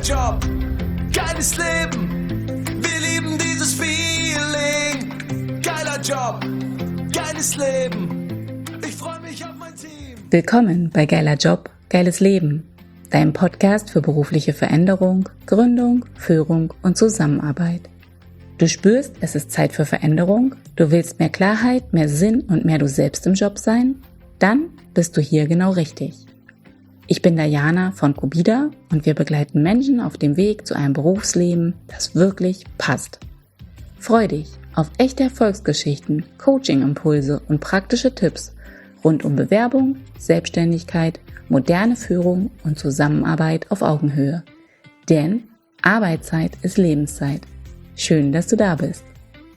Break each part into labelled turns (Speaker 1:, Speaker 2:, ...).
Speaker 1: Job, geiles Leben. Wir lieben dieses Feeling. Geiler Job, geiles Leben. Ich freue mich auf mein Team.
Speaker 2: Willkommen bei Geiler Job, geiles Leben. Dein Podcast für berufliche Veränderung, Gründung, Führung und Zusammenarbeit. Du spürst, es ist Zeit für Veränderung, du willst mehr Klarheit, mehr Sinn und mehr du selbst im Job sein? Dann bist du hier genau richtig. Ich bin Diana von Cobida und wir begleiten Menschen auf dem Weg zu einem Berufsleben, das wirklich passt. Freu dich auf echte Erfolgsgeschichten, Coaching-Impulse und praktische Tipps rund um Bewerbung, Selbstständigkeit, moderne Führung und Zusammenarbeit auf Augenhöhe. Denn Arbeitszeit ist Lebenszeit. Schön, dass du da bist.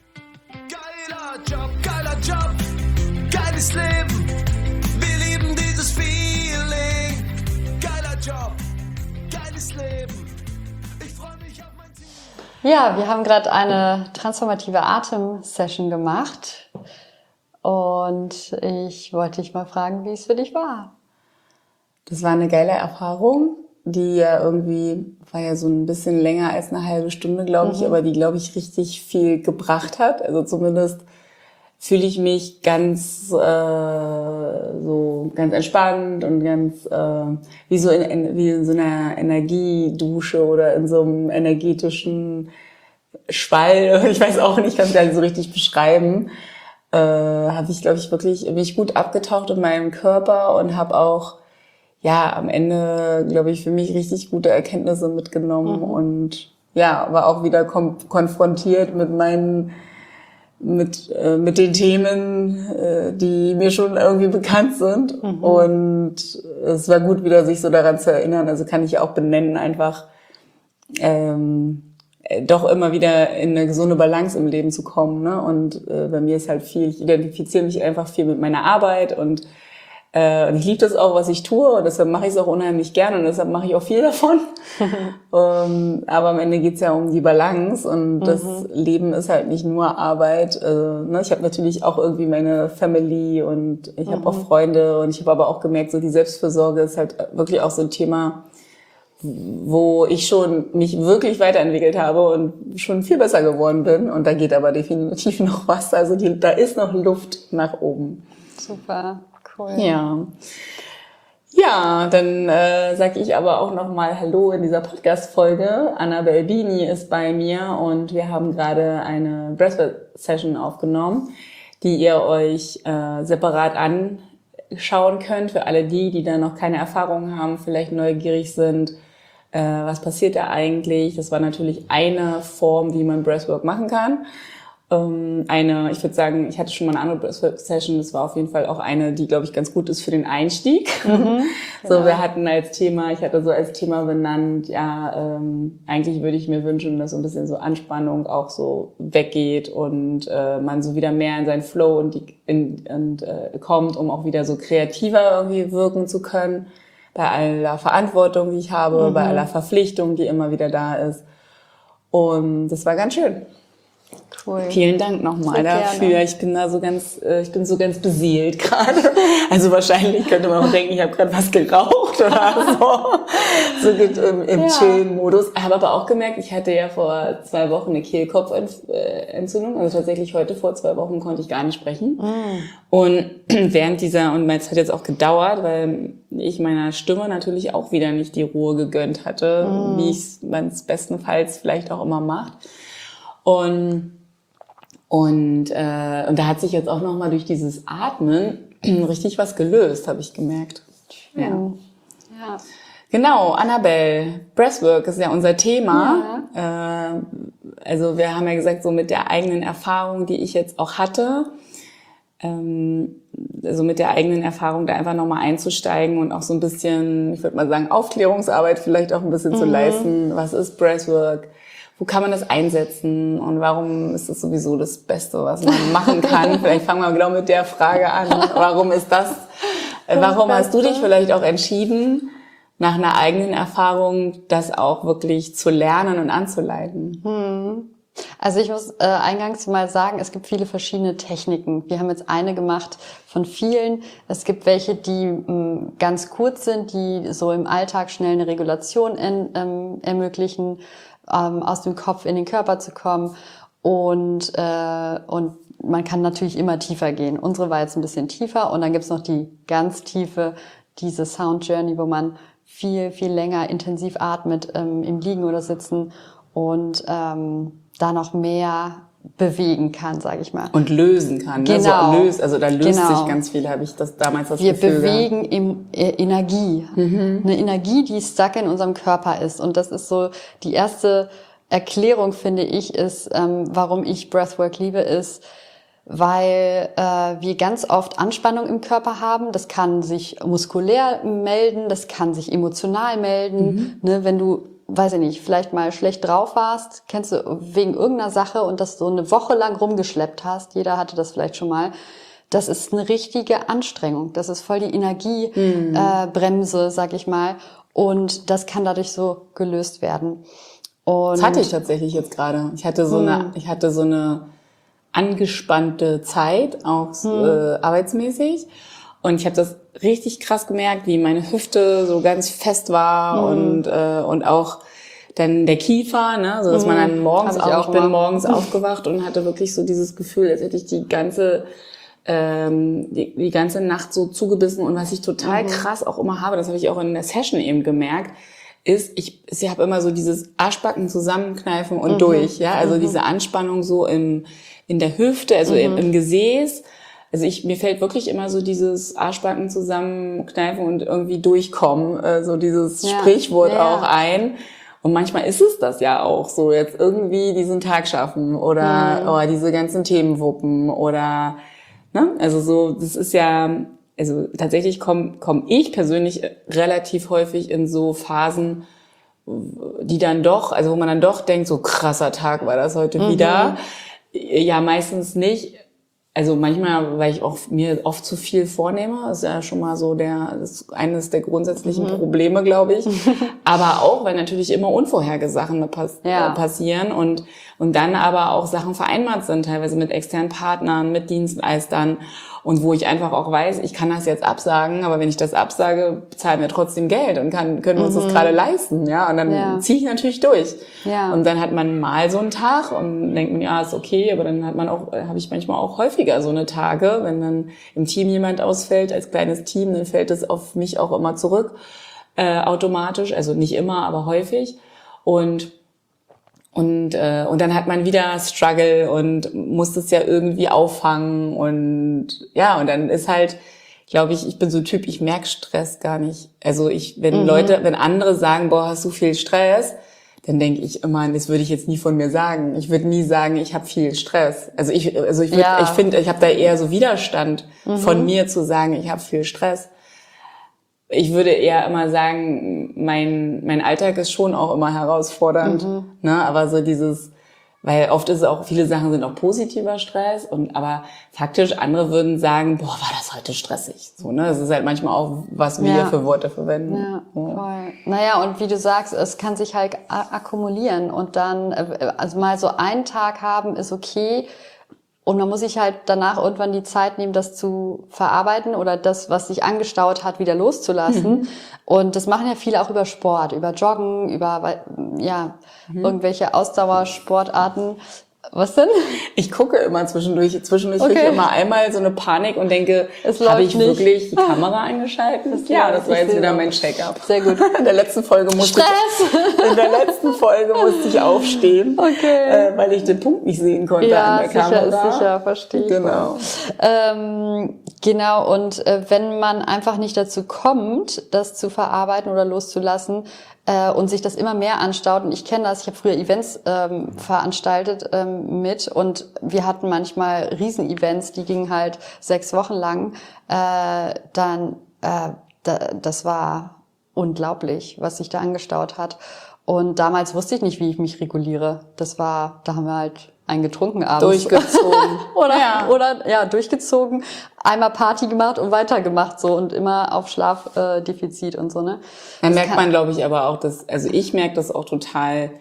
Speaker 1: Geiler Job, geiles Leben. Wir lieben dieses Feeling. Geiler Job, geiles Leben. Ich freue mich auf mein Team.
Speaker 3: Ja, wir haben gerade eine transformative Atem-Session gemacht und ich wollte dich mal fragen, wie es für dich war.
Speaker 4: Das war eine geile Erfahrung, die ja irgendwie, war ja so ein bisschen länger als eine halbe Stunde, glaube ich, aber die, glaube ich, richtig viel gebracht hat. Also zumindest fühle ich mich ganz so ganz entspannt und ganz wie in so einer Energiedusche oder in so einem energetischen Schwall. Ich weiß auch nicht, ich kann es gar nicht so richtig beschreiben. Habe ich, glaube ich, wirklich mich gut abgetaucht in meinem Körper und habe auch am Ende, glaube ich, für mich richtig gute Erkenntnisse mitgenommen und war auch wieder konfrontiert mit mit den Themen, die mir schon irgendwie bekannt sind. Und es war gut, wieder sich so daran zu erinnern. Also kann ich auch benennen, einfach doch immer wieder in eine gesunde Balance im Leben zu kommen. Ne? Und bei mir ist halt viel, ich identifiziere mich einfach viel mit meiner Arbeit und ich liebe das auch, was ich tue, und deshalb mache ich es auch unheimlich gerne und deshalb mache ich auch viel davon. Aber am Ende geht's ja um die Balance und das Leben ist halt nicht nur Arbeit. Ich habe natürlich auch irgendwie meine Family und ich habe auch Freunde und ich habe aber auch gemerkt, so die Selbstfürsorge ist halt wirklich auch so ein Thema, wo ich schon mich wirklich weiterentwickelt habe und schon viel besser geworden bin. Und da geht aber definitiv noch was. Also da ist noch Luft nach oben.
Speaker 3: Super. Cool.
Speaker 4: Ja, dann sage ich aber auch nochmal Hallo in dieser Podcast-Folge. Annabel Bini ist bei mir und wir haben gerade eine Breathwork-Session aufgenommen, die ihr euch separat anschauen könnt für alle die da noch keine Erfahrung haben, vielleicht neugierig sind. Was passiert da eigentlich? Das war natürlich eine Form, wie man Breathwork machen kann. Ich würde sagen, ich hatte schon mal eine andere Breathwork-Session, das war auf jeden Fall auch eine, die, glaube ich, ganz gut ist für den Einstieg. So, wir hatten ich hatte so als Thema benannt, eigentlich würde ich mir wünschen, dass so ein bisschen so Anspannung auch so weggeht und man so wieder mehr in seinen Flow kommt, um auch wieder so kreativer irgendwie wirken zu können, bei aller Verantwortung, die ich habe, bei aller Verpflichtung, die immer wieder da ist. Und das war ganz schön.
Speaker 3: Cool.
Speaker 4: Vielen Dank nochmal dafür.
Speaker 3: Gerne.
Speaker 4: Ich bin da so ganz, beseelt gerade. Also wahrscheinlich könnte man auch denken, ich habe gerade was geraucht oder so. Im Chill-Modus. Ich habe aber auch gemerkt, ich hatte ja vor 2 Wochen eine Kehlkopfentzündung. Also tatsächlich heute vor 2 Wochen konnte ich gar nicht sprechen. Und während es hat jetzt auch gedauert, weil ich meiner Stimme natürlich auch wieder nicht die Ruhe gegönnt hatte, wie man es bestenfalls vielleicht auch immer macht. Und da hat sich jetzt auch nochmal durch dieses Atmen richtig was gelöst, habe ich gemerkt. Ja. Genau, Annabel, Breathwork ist ja unser Thema. Also wir haben ja gesagt, so mit der eigenen Erfahrung, die ich jetzt auch hatte, also mit der eigenen Erfahrung da einfach nochmal einzusteigen und auch so ein bisschen, ich würde mal sagen, Aufklärungsarbeit vielleicht auch ein bisschen zu leisten. Was ist Breathwork? Wo kann man das einsetzen und warum ist das sowieso das Beste, was man machen kann? Vielleicht fangen wir genau mit der Frage an. Warum hast du dich vielleicht auch entschieden, nach einer eigenen Erfahrung das auch wirklich zu lernen und anzuleiten?
Speaker 3: Also ich muss eingangs mal sagen, es gibt viele verschiedene Techniken. Wir haben jetzt eine gemacht von vielen. Es gibt welche, die ganz kurz sind, die so im Alltag schnell eine Regulation ermöglichen, aus dem Kopf in den Körper zu kommen. Und man kann natürlich immer tiefer gehen. Unsere war jetzt ein bisschen tiefer. Und dann gibt's noch die ganz tiefe, diese Sound Journey, wo man viel, viel länger intensiv atmet im Liegen oder Sitzen und da noch mehr bewegen kann, sage ich mal.
Speaker 4: Und lösen kann.
Speaker 3: Genau.
Speaker 4: Ne? Also da löst sich ganz viel, habe ich damals das
Speaker 3: Wir
Speaker 4: Gefühl. Wir
Speaker 3: bewegen Energie. Eine Energie, die stuck in unserem Körper ist. Und das ist so die erste Erklärung, finde ich, ist, warum ich Breathwork liebe, ist, weil wir ganz oft Anspannung im Körper haben. Das kann sich muskulär melden, das kann sich emotional melden. Ne, wenn du, weiß ich nicht, vielleicht mal schlecht drauf warst, kennst du, wegen irgendeiner Sache und das so eine Woche lang rumgeschleppt hast, jeder hatte das vielleicht schon mal, das ist eine richtige Anstrengung. Das ist voll die Energiebremse, sag ich mal. Und das kann dadurch so gelöst werden. Und
Speaker 4: das hatte ich tatsächlich jetzt gerade. Ich hatte so eine angespannte Zeit, auch arbeitsmäßig. Und ich habe das richtig krass gemerkt, wie meine Hüfte so ganz fest war und auch dann der Kiefer, ne, so dass man dann morgens ich bin morgens aufgewacht und hatte wirklich so dieses Gefühl, als hätte ich die ganze Nacht so zugebissen. Und was ich total krass auch immer habe, das habe ich auch in der Session eben gemerkt, ist, ich habe immer so dieses Arschbacken zusammenkneifen und durch, ja, also diese Anspannung so in der Hüfte, also im Gesäß. Also mir fällt wirklich immer so dieses Arschbacken zusammenkneifen und irgendwie durchkommen, so dieses Sprichwort auch ein. Und manchmal ist es das ja auch, so jetzt irgendwie diesen Tag schaffen oder diese ganzen Themen wuppen oder, ne, also so, das ist ja, also tatsächlich komm ich persönlich relativ häufig in so Phasen, die dann doch, also wo man dann doch denkt, so krasser Tag war das heute wieder. Ja, meistens nicht. Also manchmal, weil ich auch mir oft zu viel vornehme, das ist ja schon mal so das ist eines der grundsätzlichen Probleme, glaube ich. Aber auch, weil natürlich immer unvorhergesehene Sachen passieren und dann aber auch Sachen vereinbart sind, teilweise mit externen Partnern, mit Dienstleistern und wo ich einfach auch weiß, ich kann das jetzt absagen, aber wenn ich das absage, zahlen wir trotzdem Geld und können wir uns das gerade leisten, ja, und dann ziehe ich natürlich durch. Ja. Und dann hat man mal so einen Tag und denkt man, ja, ist okay, aber dann habe ich manchmal auch häufiger so eine Tage, wenn dann im Team jemand ausfällt, als kleines Team, dann fällt es auf mich auch immer zurück, automatisch, also nicht immer, aber häufig. Und dann hat man wieder Struggle und muss das ja irgendwie auffangen und ja, und dann ist halt, glaube ich bin so ein Typ, ich merke Stress gar nicht. Also wenn andere sagen, boah, hast du viel Stress, dann denke ich immer, das würde ich jetzt nie von mir sagen. Ich würde nie sagen, ich habe viel Stress. Ich finde, ich habe da eher so Widerstand von mir zu sagen, ich habe viel Stress. Ich würde eher immer sagen, mein Alltag ist schon auch immer herausfordernd, ne? Aber so weil oft ist es auch, viele Sachen sind auch positiver Stress aber faktisch andere würden sagen, boah, war das heute stressig, so, ne? Das ist halt manchmal auch, was wir für Worte verwenden.
Speaker 3: Ja, voll. Naja, und wie du sagst, es kann sich halt akkumulieren und dann, also mal so einen Tag haben ist okay. Und man muss sich halt danach irgendwann die Zeit nehmen, das zu verarbeiten oder das, was sich angestaut hat, wieder loszulassen. Und das machen ja viele auch über Sport, über Joggen, über irgendwelche Ausdauersportarten. Was denn?
Speaker 4: Ich gucke immer zwischendurch kriege ich immer einmal so eine Panik und denke, habe ich wirklich die Kamera eingeschaltet? Ja, das war jetzt wieder mein Check-up.
Speaker 3: Sehr gut.
Speaker 4: In der letzten Folge musste ich aufstehen, weil ich den Punkt nicht sehen konnte an der Kamera.
Speaker 3: Sicher, verstehe ich.
Speaker 4: Genau.
Speaker 3: Genau, und wenn man einfach nicht dazu kommt, das zu verarbeiten oder loszulassen, und sich das immer mehr anstaut, und ich kenne das, ich habe früher Events veranstaltet mit und wir hatten manchmal Riesen-Events, die gingen halt 6 Wochen lang, das war unglaublich, was sich da angestaut hat. Und damals wusste ich nicht, wie ich mich reguliere. Da haben wir halt einen getrunken abends.
Speaker 4: Durchgezogen.
Speaker 3: oder durchgezogen, einmal Party gemacht und weitergemacht so und immer auf Schlafdefizit und so, ne?
Speaker 4: Dann merkt man, glaube ich, aber auch, ich merke das auch total,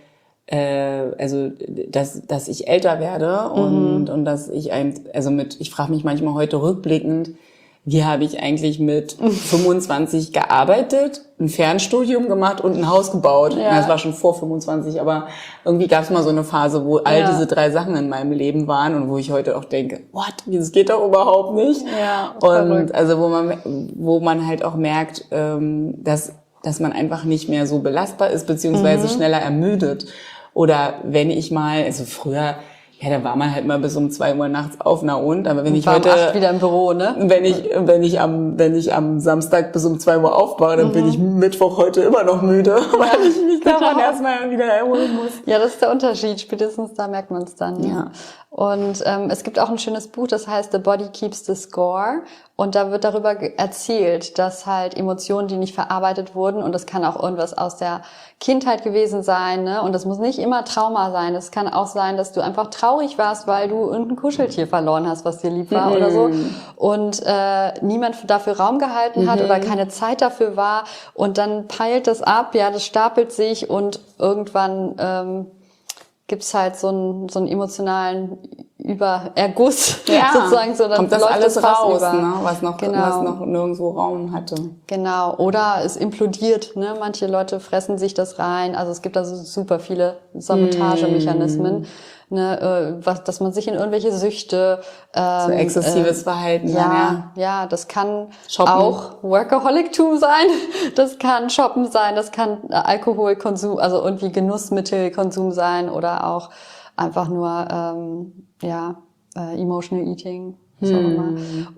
Speaker 4: also dass ich älter werde und dass ich ich frage mich manchmal heute rückblickend, wie habe ich eigentlich mit 25 gearbeitet, ein Fernstudium gemacht und ein Haus gebaut.
Speaker 3: Ja.
Speaker 4: Das war schon vor 25, aber irgendwie gab es mal so eine Phase, wo all diese 3 Sachen in meinem Leben waren und wo ich heute auch denke, das geht doch überhaupt nicht.
Speaker 3: Ja,
Speaker 4: und
Speaker 3: verrückt.
Speaker 4: also wo man halt auch merkt, dass man einfach nicht mehr so belastbar ist, beziehungsweise schneller ermüdet. Oder wenn ich mal, also früher, da war man halt mal bis um 2 Uhr nachts auf, aber wenn ich
Speaker 3: war
Speaker 4: heute
Speaker 3: um 8 wieder im Büro, ne?
Speaker 4: wenn ich am Samstag bis um 2 Uhr aufbaue, dann bin ich Mittwoch heute immer noch müde, weil ich mich davon erstmal wieder erholen muss.
Speaker 3: Ja, das ist der Unterschied. Spätestens da merkt man es dann.
Speaker 4: Ja.
Speaker 3: Und es gibt auch ein schönes Buch, das heißt The Body Keeps the Score. Und da wird darüber erzählt, dass halt Emotionen, die nicht verarbeitet wurden, und das kann auch irgendwas aus der Kindheit gewesen sein, ne? Und das muss nicht immer Trauma sein. Es kann auch sein, dass du einfach traurig warst, weil du irgendein Kuscheltier verloren hast, was dir lieb war oder so. Und niemand dafür Raum gehalten hat oder keine Zeit dafür war. Und dann peilt das ab, das stapelt sich und irgendwann gibt's halt so einen emotionalen Übererguss, sozusagen, so, dann
Speaker 4: kommt das
Speaker 3: läuft
Speaker 4: alles
Speaker 3: das Fass
Speaker 4: raus,
Speaker 3: über.
Speaker 4: ne? Was noch nirgendwo Raum hatte.
Speaker 3: Genau, oder es implodiert, ne? Manche Leute fressen sich das rein, also es gibt also super viele Sabotagemechanismen, ne? Dass man sich in irgendwelche Süchte,
Speaker 4: So exzessives Verhalten.
Speaker 3: ja, das kann
Speaker 4: Shoppen.
Speaker 3: auch Workaholic-Tum sein, das kann Shoppen sein, das kann Alkoholkonsum, also irgendwie Genussmittelkonsum sein oder auch einfach nur, Emotional Eating, was auch immer.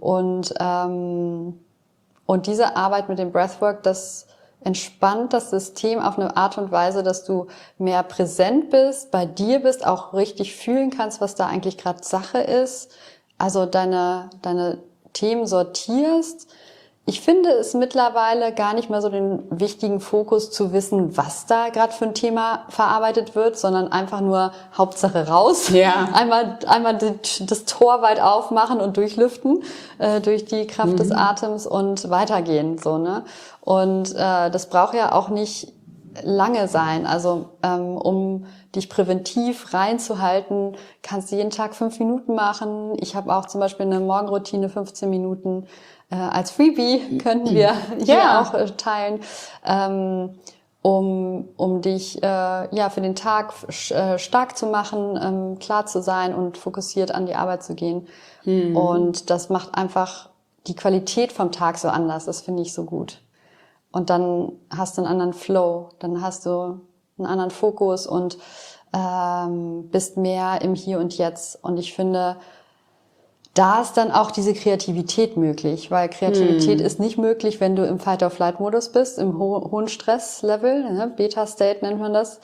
Speaker 3: Und diese Arbeit mit dem Breathwork, das entspannt das System auf eine Art und Weise, dass du mehr präsent bist, bei dir bist, auch richtig fühlen kannst, was da eigentlich gerade Sache ist. Also deine Themen sortierst. Ich finde es mittlerweile gar nicht mehr so den wichtigen Fokus zu wissen, was da gerade für ein Thema verarbeitet wird, sondern einfach nur Hauptsache raus.
Speaker 4: Ja.
Speaker 3: Einmal das Tor weit aufmachen und durchlüften durch die Kraft des Atems und weitergehen, so, ne? Und das braucht ja auch nicht lange sein. Also um dich präventiv reinzuhalten, kannst du jeden Tag 5 Minuten machen. Ich habe auch zum Beispiel eine Morgenroutine, 15 Minuten als Freebie könnten wir hier auch teilen, um dich für den Tag stark zu machen, klar zu sein und fokussiert an die Arbeit zu gehen. Und das macht einfach die Qualität vom Tag so anders. Das finde ich so gut. Und dann hast du einen anderen Flow, dann hast du einen anderen Fokus und bist mehr im Hier und Jetzt. Und ich finde, da ist dann auch diese Kreativität möglich, weil Kreativität ist nicht möglich, wenn du im Fight-or-Flight-Modus bist, im hohen Stresslevel, ne? Beta-State nennt man das,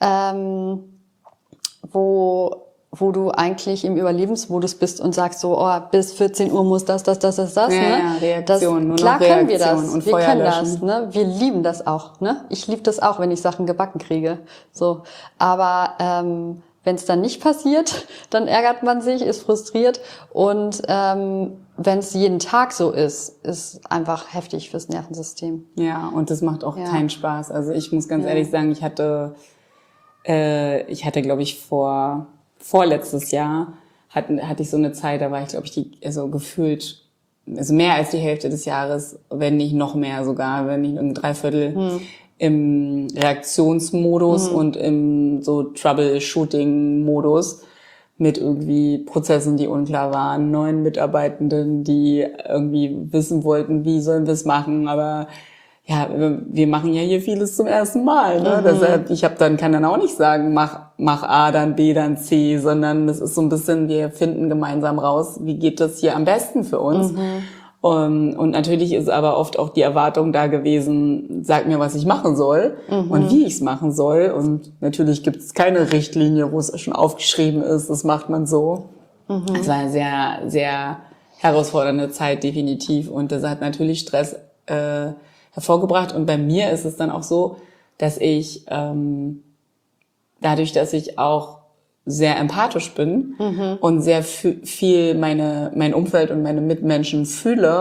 Speaker 3: wo du eigentlich im Überlebensmodus bist und sagst so, bis 14 Uhr muss das, ne?
Speaker 4: Reaktion, nur
Speaker 3: klar
Speaker 4: noch
Speaker 3: können wir
Speaker 4: Reaktion
Speaker 3: das,
Speaker 4: und
Speaker 3: wir
Speaker 4: Feuer
Speaker 3: können
Speaker 4: löschen.
Speaker 3: das, ne? Wir lieben das auch, ne? Ich liebe das auch, wenn ich Sachen gebacken kriege, so. Aber wenn es dann nicht passiert, dann ärgert man sich, ist frustriert und wenn es jeden Tag so ist einfach heftig fürs Nervensystem.
Speaker 4: Ja, und das macht auch keinen Spaß. Also ich muss ganz ehrlich sagen, ich hatte, glaube ich, vorletztes Jahr hatte ich so eine Zeit, da war ich, glaube ich, gefühlt, also mehr als die Hälfte des Jahres, wenn nicht noch mehr sogar, wenn nicht ein Dreiviertel im Reaktionsmodus und im so Troubleshooting-Modus mit irgendwie Prozessen, die unklar waren, neuen Mitarbeitenden, die irgendwie wissen wollten, wie sollen wir es machen, aber ja, wir machen ja hier vieles zum ersten Mal, ne? Deshalb, kann dann auch nicht sagen, mach A, dann B, dann C, sondern es ist so ein bisschen, wir finden gemeinsam raus, wie geht das hier am besten für uns. Und natürlich ist aber oft auch die Erwartung da gewesen, sag mir, was ich machen soll und wie ich es machen soll. Und natürlich gibt es keine Richtlinie, wo es schon aufgeschrieben ist, das macht man so. Es war eine sehr, sehr herausfordernde Zeit, definitiv. Und das hat natürlich Stress hervorgebracht. Und bei mir ist es dann auch so, dass ich, dadurch, dass ich auch sehr empathisch bin und sehr viel mein Umfeld und meine Mitmenschen fühle,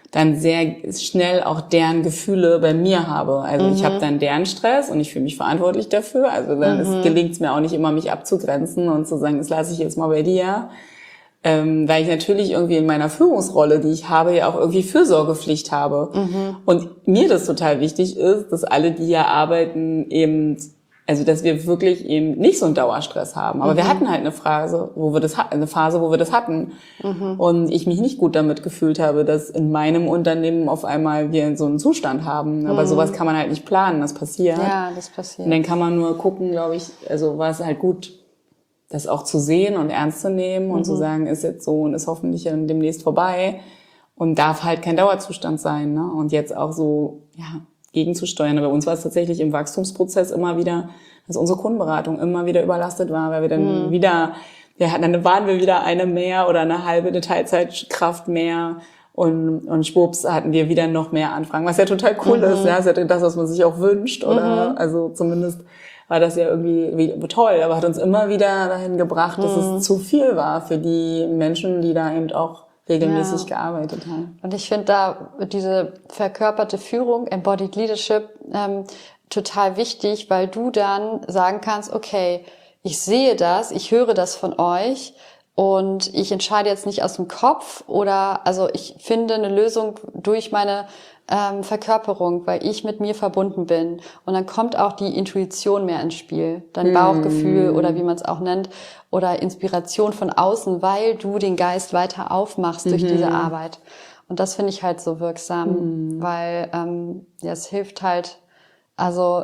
Speaker 4: dann sehr schnell auch deren Gefühle bei mir habe. Also ich habe dann deren Stress und ich fühle mich verantwortlich dafür. Also dann gelingt es mir auch nicht immer, mich abzugrenzen und zu sagen, das lasse ich jetzt mal bei dir. Weil ich natürlich irgendwie in meiner Führungsrolle, die ich habe, ja auch irgendwie Fürsorgepflicht habe. Und mir das total wichtig ist, dass alle, die hier arbeiten, eben, also dass wir wirklich eben nicht so einen Dauerstress haben. Aber wir hatten halt eine Phase, wo wir das hatten. Und ich mich nicht gut damit gefühlt habe, dass in meinem Unternehmen auf einmal wir so einen Zustand haben. Aber sowas kann man halt nicht planen, das passiert.
Speaker 3: Ja, das passiert.
Speaker 4: Und dann kann man nur gucken, glaube ich, also war es halt gut, das auch zu sehen und ernst zu nehmen und zu sagen, ist jetzt so und ist hoffentlich dann demnächst vorbei und darf halt kein Dauerzustand sein, ne? Und jetzt auch so, ja, gegenzusteuern. Bei uns war es tatsächlich im Wachstumsprozess immer wieder, dass unsere Kundenberatung immer wieder überlastet war, weil wir dann dann waren wir wieder eine mehr oder eine halbe Teilzeitkraft mehr und schwupps hatten wir wieder noch mehr Anfragen, was ja total cool ist, ja, das ist ja das, was man sich auch wünscht, oder, also zumindest war das ja irgendwie toll, aber hat uns immer wieder dahin gebracht, dass es zu viel war für die Menschen, die da eben auch regelmäßig gearbeitet haben.
Speaker 3: Und ich finde da diese verkörperte Führung, Embodied Leadership, total wichtig, weil du dann sagen kannst, okay, ich sehe das, ich höre das von euch und ich entscheide jetzt nicht aus dem Kopf also ich finde eine Lösung durch meine Verkörperung, weil ich mit mir verbunden bin. Und dann kommt auch die Intuition mehr ins Spiel, dein Bauchgefühl oder wie man es auch nennt, oder Inspiration von außen, weil du den Geist weiter aufmachst durch diese Arbeit. Und das finde ich halt so wirksam, weil es hilft halt, also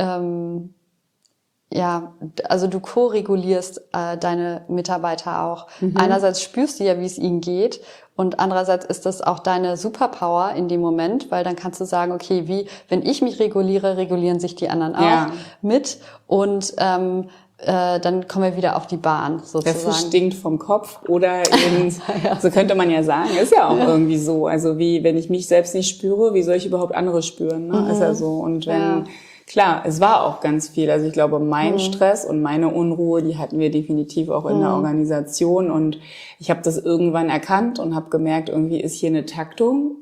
Speaker 3: du ko-regulierst deine Mitarbeiter auch. Einerseits spürst du ja, wie es ihnen geht, und andererseits ist das auch deine Superpower in dem Moment, weil dann kannst du sagen, okay, wenn ich mich reguliere, regulieren sich die anderen auch mit, und dann kommen wir wieder auf die Bahn, sozusagen.
Speaker 4: Der Fisch stinkt vom Kopf, oder eben, so könnte man ja sagen, ist ja auch irgendwie so. Also wie, wenn ich mich selbst nicht spüre, wie soll ich überhaupt andere spüren, ne? Ist ja so. Und klar, es war auch ganz viel. Also ich glaube, mein Stress und meine Unruhe, die hatten wir definitiv auch in der Organisation. Und ich habe das irgendwann erkannt und habe gemerkt, irgendwie ist hier eine Taktung.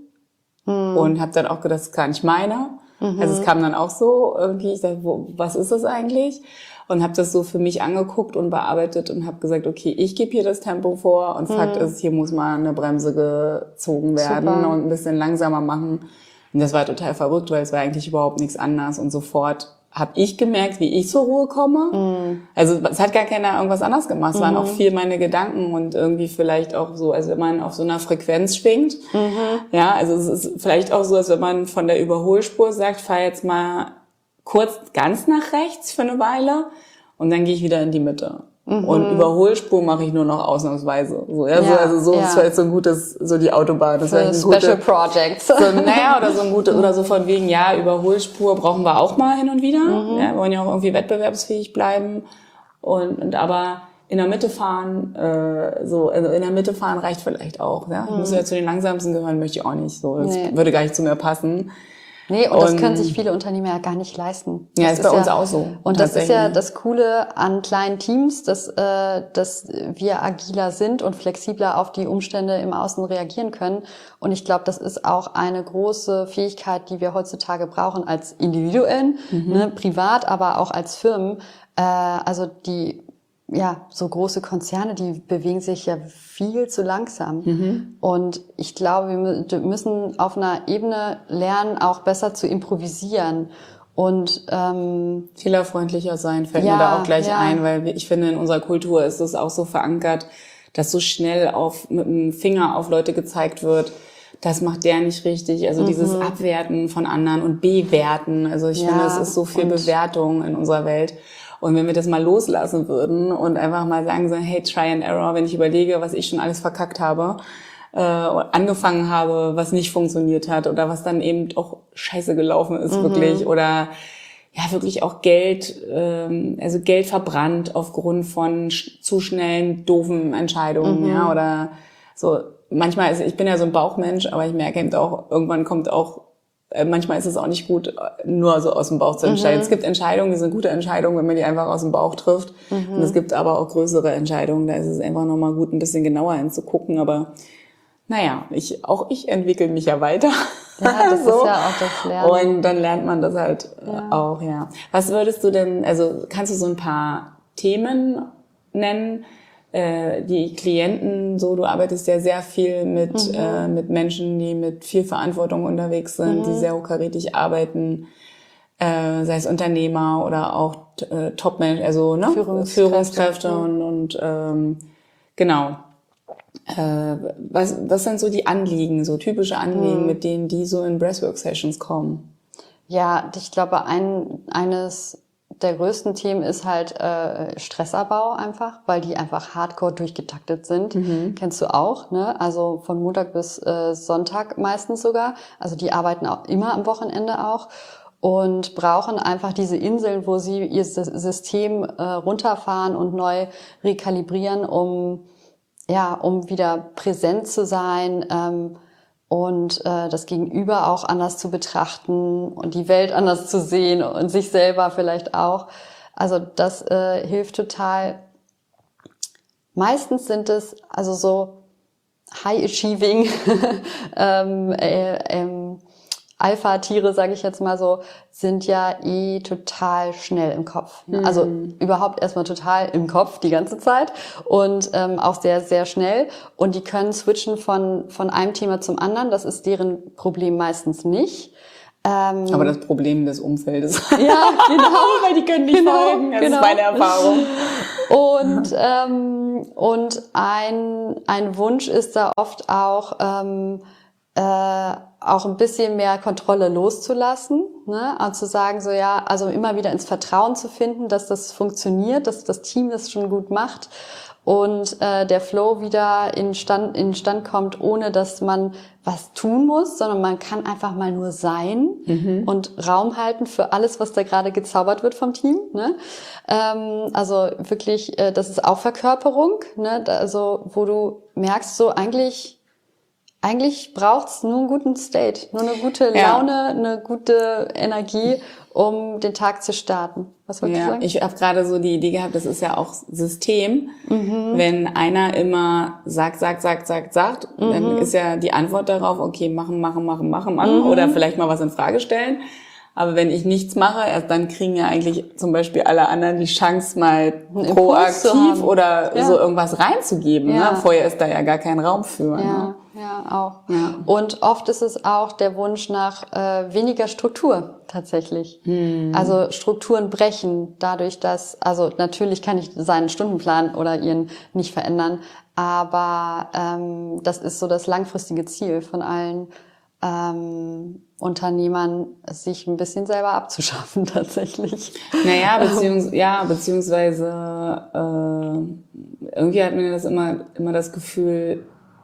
Speaker 4: Und habe dann auch gedacht, das ist gar nicht meine. Also es kam dann auch so irgendwie, ich dachte, was ist das eigentlich? Und habe das so für mich angeguckt und bearbeitet und habe gesagt, okay, ich gebe hier das Tempo vor. Und Fakt ist, hier muss mal eine Bremse gezogen werden und ein bisschen langsamer machen. Und das war total verrückt, weil es war eigentlich überhaupt nichts anderes. Und sofort habe ich gemerkt, wie ich zur Ruhe komme. Also es hat gar keiner irgendwas anderes gemacht. Es waren auch viel meine Gedanken und irgendwie vielleicht auch so, als wenn man auf so einer Frequenz schwingt. Ja, also es ist vielleicht auch so, als wenn man von der Überholspur sagt, fahr jetzt mal kurz ganz nach rechts für eine Weile und dann gehe ich wieder in die Mitte. Und Überholspur mache ich nur noch ausnahmsweise. So, ja, so ist vielleicht so ein gutes, so die Autobahn. Das
Speaker 3: ist ein Special Projects.
Speaker 4: Oder so ein gutes, oder so von wegen, ja, Überholspur brauchen wir auch mal hin und wieder. Ja, wir wollen ja auch irgendwie wettbewerbsfähig bleiben. Und aber in der Mitte fahren, also in der Mitte fahren reicht vielleicht auch. Ja, ich muss ja zu den langsamsten gehören, möchte ich auch nicht. So, das würde gar nicht zu mir passen.
Speaker 3: Nee, und das können sich viele Unternehmer ja gar nicht leisten.
Speaker 4: Ja, ist bei uns auch so.
Speaker 3: Und das ist ja das Coole an kleinen Teams, dass wir agiler sind und flexibler auf die Umstände im Außen reagieren können. Und ich glaube, das ist auch eine große Fähigkeit, die wir heutzutage brauchen als Individuen, ne, privat, aber auch als Firmen. Also so große Konzerne, die bewegen sich ja viel zu langsam. Und ich glaube, wir müssen auf einer Ebene lernen, auch besser zu improvisieren und
Speaker 4: fehlerfreundlicher sein, fällt mir da auch gleich ein, weil ich finde, in unserer Kultur ist es auch so verankert, dass so schnell mit dem Finger auf Leute gezeigt wird, das macht der nicht richtig. Also dieses Abwerten von anderen und Bewerten. Also ich finde, es ist so viel Bewertung in unserer Welt. Und wenn wir das mal loslassen würden und einfach mal sagen so, hey, try and error, wenn ich überlege, was ich schon alles verkackt habe, angefangen habe, was nicht funktioniert hat oder was dann eben auch scheiße gelaufen ist, wirklich, oder ja, wirklich auch Geld verbrannt aufgrund von zu schnellen, doofen Entscheidungen, ja, oder so. Manchmal ich bin ja so ein Bauchmensch, aber ich merke eben auch, irgendwann kommt auch, manchmal ist es auch nicht gut, nur so aus dem Bauch zu entscheiden. Es gibt Entscheidungen, die sind gute Entscheidungen, wenn man die einfach aus dem Bauch trifft. Und es gibt aber auch größere Entscheidungen, da ist es einfach nochmal gut, ein bisschen genauer hinzugucken. Aber naja, auch ich entwickle mich ja weiter.
Speaker 3: Ja, das
Speaker 4: so.
Speaker 3: ist ja auch das Lernen.
Speaker 4: Und dann lernt man das halt auch, ja. Was würdest du denn, also kannst du so ein paar Themen nennen, die Klienten, so, du arbeitest ja sehr viel mit Menschen, die mit viel Verantwortung unterwegs sind, die sehr hochkarätig arbeiten, sei es Unternehmer oder auch Top-Manager, also ne? Führungskräfte und genau. Was sind so die Anliegen, so typische Anliegen, mit denen die so in Breathwork-Sessions kommen?
Speaker 3: Ja, ich glaube, eines der größten Themen ist halt Stressabbau einfach, weil die einfach hardcore durchgetaktet sind. Kennst du auch, ne? Also von Montag bis Sonntag meistens sogar. Also die arbeiten auch immer am Wochenende auch und brauchen einfach diese Inseln, wo sie ihr System runterfahren und neu rekalibrieren, um wieder präsent zu sein, und das Gegenüber auch anders zu betrachten und die Welt anders zu sehen und sich selber vielleicht auch. Also das hilft total. Meistens sind es also so High-Achieving Alpha-Tiere, sage ich jetzt mal so, sind ja total schnell im Kopf. Also überhaupt erstmal total im Kopf die ganze Zeit und auch sehr, sehr schnell. Und die können switchen von einem Thema zum anderen. Das ist deren Problem meistens nicht.
Speaker 4: Aber das Problem des Umfeldes.
Speaker 3: Ja, genau.
Speaker 4: Weil die können nicht folgen. Das ist meine Erfahrung.
Speaker 3: Und ein Wunsch ist da oft auch ein bisschen mehr Kontrolle loszulassen, ne? Und zu sagen, so ja, also immer wieder ins Vertrauen zu finden, dass das funktioniert, dass das Team das schon gut macht und der Flow wieder in Stand kommt, ohne dass man was tun muss, sondern man kann einfach mal nur sein und Raum halten für alles, was da gerade gezaubert wird vom Team, ne? Also wirklich, das ist auch Verkörperung, ne? Also wo du merkst, so eigentlich braucht's nur einen guten State, nur eine gute Laune, eine gute Energie, um den Tag zu starten. Was wolltest du sagen?
Speaker 4: Ich habe gerade so die Idee gehabt, das ist ja auch System. Wenn einer immer sagt, dann ist ja die Antwort darauf, okay, machen oder vielleicht mal was in Frage stellen. Aber wenn ich nichts mache, erst dann kriegen ja eigentlich zum Beispiel alle anderen die Chance, mal proaktiv oder so irgendwas reinzugeben.
Speaker 3: Ja.
Speaker 4: Ne? Vorher ist da ja gar kein Raum für. Ne?
Speaker 3: Ja, auch. Ja. Und oft ist es auch der Wunsch nach weniger Struktur tatsächlich. Also Strukturen brechen dadurch, dass, also natürlich kann ich seinen Stundenplan oder ihren nicht verändern, aber das ist so das langfristige Ziel von allen Unternehmern, sich ein bisschen selber abzuschaffen tatsächlich.
Speaker 4: Naja, beziehungsweise irgendwie hat man das immer das Gefühl,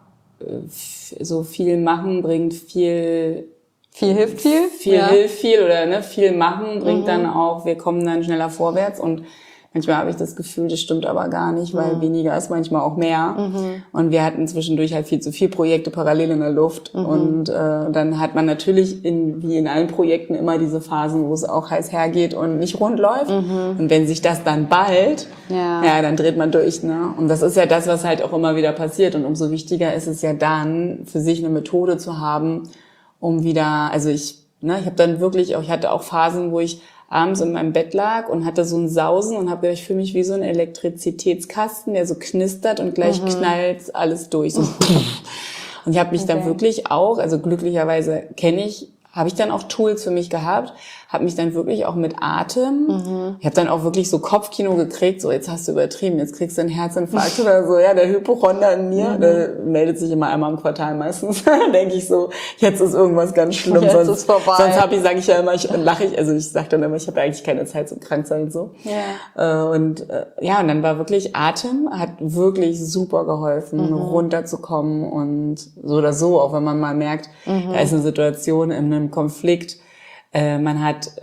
Speaker 4: so viel machen bringt viel
Speaker 3: hilft viel.
Speaker 4: Hilft viel oder ne, viel machen bringt dann auch, wir kommen dann schneller vorwärts und manchmal habe ich das Gefühl, das stimmt aber gar nicht, weil weniger ist manchmal auch mehr. Und wir hatten zwischendurch halt viel zu viele Projekte parallel in der Luft. Und dann hat man natürlich wie in allen Projekten immer diese Phasen, wo es auch heiß hergeht und nicht rund läuft. Und wenn sich das dann ballt, dann dreht man durch. Ne? Und das ist ja das, was halt auch immer wieder passiert. Und umso wichtiger ist es ja dann, für sich eine Methode zu haben, um wieder, also ich habe dann wirklich, ich hatte auch Phasen, wo ich abends in meinem Bett lag und hatte so ein Sausen und habe gedacht, ich fühle mich wie so ein Elektrizitätskasten, der so knistert und gleich knallt alles durch. So. Und ich habe mich dann wirklich auch, also glücklicherweise habe ich dann auch Tools für mich gehabt, habe mich dann wirklich auch mit Atem, ich habe dann auch wirklich so Kopfkino gekriegt, so jetzt hast du übertrieben, jetzt kriegst du einen Herzinfarkt oder so, ja, der Hypochonder in mir, der meldet sich immer einmal im Quartal meistens, denke ich so, jetzt ist irgendwas ganz schlimm,
Speaker 3: jetzt ist vorbei.
Speaker 4: Sonst sage ich ja immer, ich sage dann immer, ich habe eigentlich keine Zeit zum Kranksein so. Und dann war wirklich Atem, hat wirklich super geholfen, runterzukommen und so oder so, auch wenn man mal merkt, da ist eine Situation in einem Konflikt, man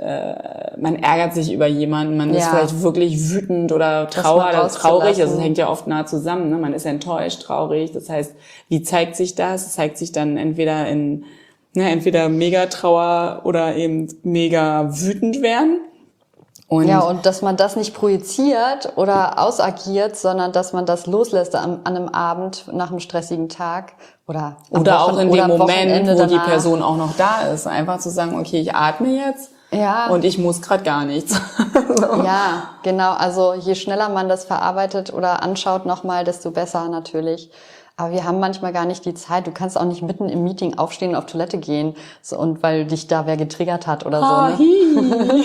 Speaker 4: ärgert sich über jemanden, man ist vielleicht wirklich wütend oder traurig, also es hängt ja oft nah zusammen, ne? Man ist enttäuscht, traurig, das heißt, wie zeigt sich das? Es zeigt sich dann entweder mega Trauer oder eben mega wütend werden.
Speaker 3: Und dass man das nicht projiziert oder ausagiert, sondern dass man das loslässt an einem Abend nach einem stressigen Tag oder
Speaker 4: auch in dem Moment, wo die
Speaker 3: danach.
Speaker 4: Person auch noch da ist. Einfach zu sagen, okay, ich atme jetzt und ich muss gerade gar nichts. So.
Speaker 3: Ja, genau. Also je schneller man das verarbeitet oder anschaut nochmal, desto besser natürlich. Aber wir haben manchmal gar nicht die Zeit. Du kannst auch nicht mitten im Meeting aufstehen und auf Toilette gehen, so, und weil dich da wer getriggert hat oder so. Ne?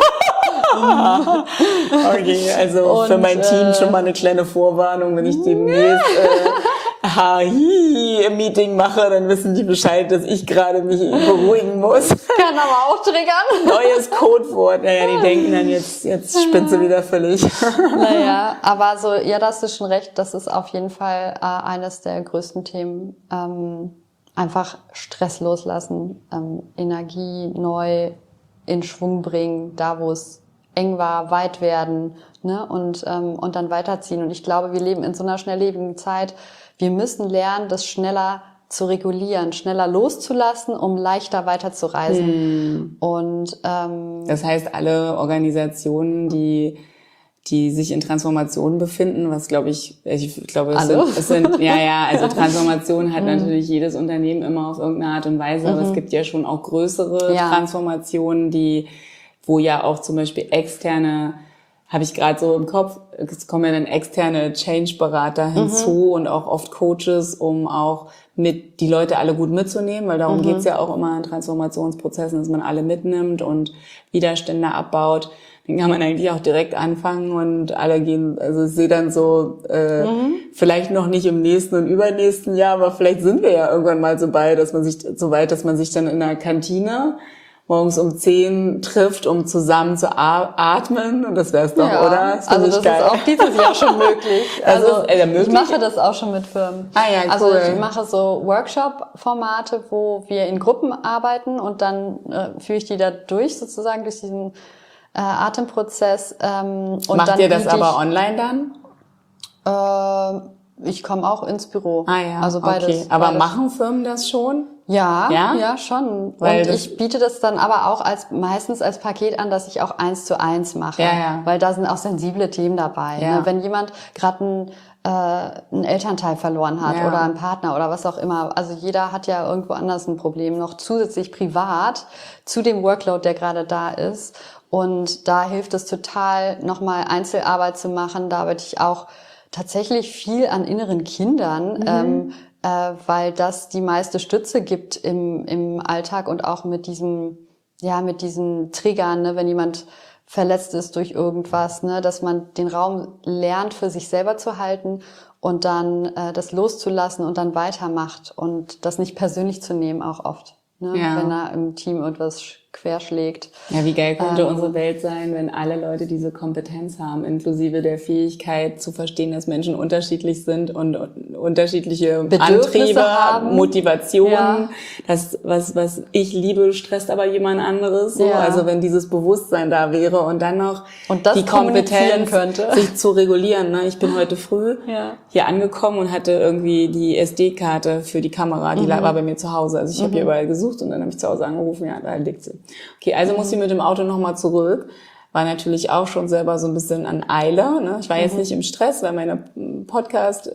Speaker 4: Okay, also für mein Team schon mal eine kleine Vorwarnung, wenn ich demnächst im Meeting mache, dann wissen die Bescheid, dass ich gerade mich beruhigen muss.
Speaker 3: Kann aber auch triggern.
Speaker 4: Neues Codewort. Naja, die denken dann jetzt spinnt sie wieder völlig.
Speaker 3: Naja, aber so, ja, da hast du schon recht, das ist auf jeden Fall eines der größten Themen. Einfach Stress loslassen, Energie neu in Schwung bringen, da wo es eng war, weit werden, ne, und dann weiterziehen. Und ich glaube, wir leben in so einer schnelllebigen Zeit. Wir müssen lernen, das schneller zu regulieren, schneller loszulassen, um leichter weiterzureisen. Und
Speaker 4: das heißt, alle Organisationen, die sich in Transformation befinden, was glaube ich glaube, es sind, also Transformation hat natürlich jedes Unternehmen immer auf irgendeine Art und Weise, aber es gibt ja schon auch größere Transformationen, wo ja auch zum Beispiel externe, habe ich gerade so im Kopf, es kommen ja dann externe Change-Berater hinzu und auch oft Coaches, um auch mit die Leute alle gut mitzunehmen, weil darum geht's ja auch immer in Transformationsprozessen, dass man alle mitnimmt und Widerstände abbaut. Dann kann man eigentlich auch direkt anfangen und alle gehen, also ich sehe dann so, vielleicht noch nicht im nächsten und übernächsten Jahr, aber vielleicht sind wir ja irgendwann mal so weit, dass man sich dann in der Kantine morgens um 10 trifft, um zusammen zu atmen. Und das wär's doch, oder? Das
Speaker 3: also das geil. Ist auch dieses Jahr schon möglich. Also ich mache das auch schon mit Firmen.
Speaker 4: Ah ja, cool.
Speaker 3: Also ich mache so Workshop-Formate, wo wir in Gruppen arbeiten und dann führe ich die da durch, sozusagen durch diesen Atemprozess. Und
Speaker 4: macht
Speaker 3: dann
Speaker 4: ihr das aber online
Speaker 3: dann? Ich komme auch ins Büro.
Speaker 4: Ah ja,
Speaker 3: also beides.
Speaker 4: Okay. Aber
Speaker 3: beides.
Speaker 4: machen Firmen das schon?
Speaker 3: Ja, schon.
Speaker 4: Weil
Speaker 3: und ich biete das dann aber auch meistens als Paket an, dass ich auch 1:1 mache.
Speaker 4: Ja.
Speaker 3: Weil da sind auch sensible Themen dabei.
Speaker 4: Ja.
Speaker 3: Ne? Wenn jemand gerade einen Elternteil verloren hat oder einen Partner oder was auch immer. Also jeder hat ja irgendwo anders ein Problem, noch zusätzlich privat zu dem Workload, der gerade da ist. Und da hilft es total, nochmal Einzelarbeit zu machen. Da arbeite ich auch tatsächlich viel an inneren Kindern, weil das die meiste Stütze gibt im Alltag und auch mit diesen Triggern, ne, wenn jemand verletzt ist durch irgendwas, ne, dass man den Raum lernt, für sich selber zu halten und dann das loszulassen und dann weitermacht und das nicht persönlich zu nehmen auch oft, ne, wenn er im Team irgendwas querschlägt.
Speaker 4: Ja, wie geil könnte unsere Welt sein, wenn alle Leute diese Kompetenz haben, inklusive der Fähigkeit zu verstehen, dass Menschen unterschiedlich sind und unterschiedliche Antriebe haben, Motivationen. Das, was ich liebe, stresst aber jemand anderes. So. Also wenn dieses Bewusstsein da wäre und dann noch die Kompetenz, sich zu regulieren. Ne? Ich bin heute früh hier angekommen und hatte irgendwie die SD-Karte für die Kamera, die war bei mir zu Hause. Also ich habe hier überall gesucht und dann habe ich zu Hause angerufen, da liegt sie. Okay, also muss ich mit dem Auto nochmal zurück. War natürlich auch schon selber so ein bisschen an Eile. Ne? Ich war jetzt nicht im Stress, weil mein Podcast-Gast